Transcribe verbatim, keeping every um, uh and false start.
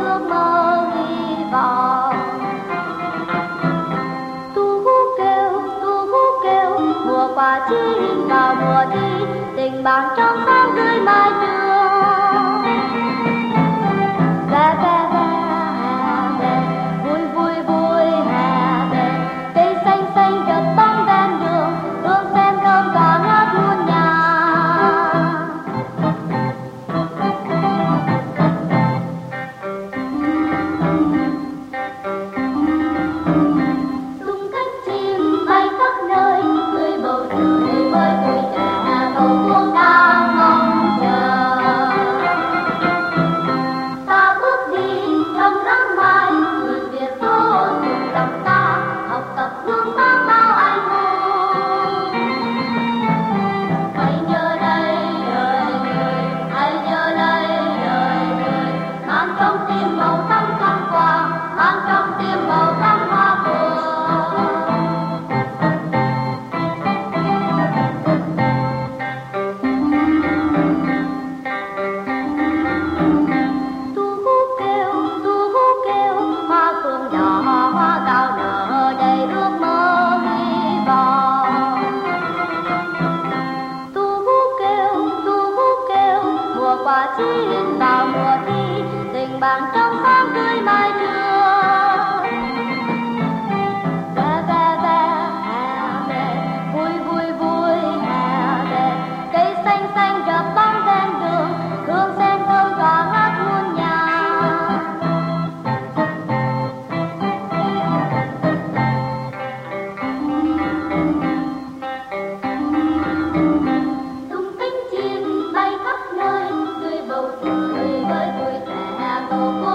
ước mơ hy vọng. Tu hú kêu, tu hú kêu, mùa quả chín vào mùa thi, tình bạn trong sáng dưới mái trường. Ve ve ve hè về, vui vui vui hè về, cây xanh xanh chợt bóng ven đường, hương sen thơm tỏa ngát muôn nhà. Tung cánh chim bay khắp nơi, người bầu trời với tuổi trẻ cầu muôn đang mong chờ. Ta bước đi trong nắng mai, người Việt vô cùng lòng ta, học tập gương sáng bao anh hùng. Hãy nhớ đây đời người, hãy nhớ đây đời người, mang trong tim màu xanh thăng hoa, mang trong tim màu xanh hoa phượng. Tu hú kêu, tu hú kêu, hoa phượng đỏ hoa cao nở đầy ước mơ hy vọng. Tu hú kêu, tu hú kêu, mùa quả chín vào mùa thi, tình bạn trong sáng tươi mái trường. Ve ve ve hè về, vui vui vui hè về, cây xanh xanh chợt bóng ven đường, hương sen thơm tỏa ngát muôn nhà. Tung cánh chim bay khắp nơi, dưới bầu trời với tuổi trẻ cầu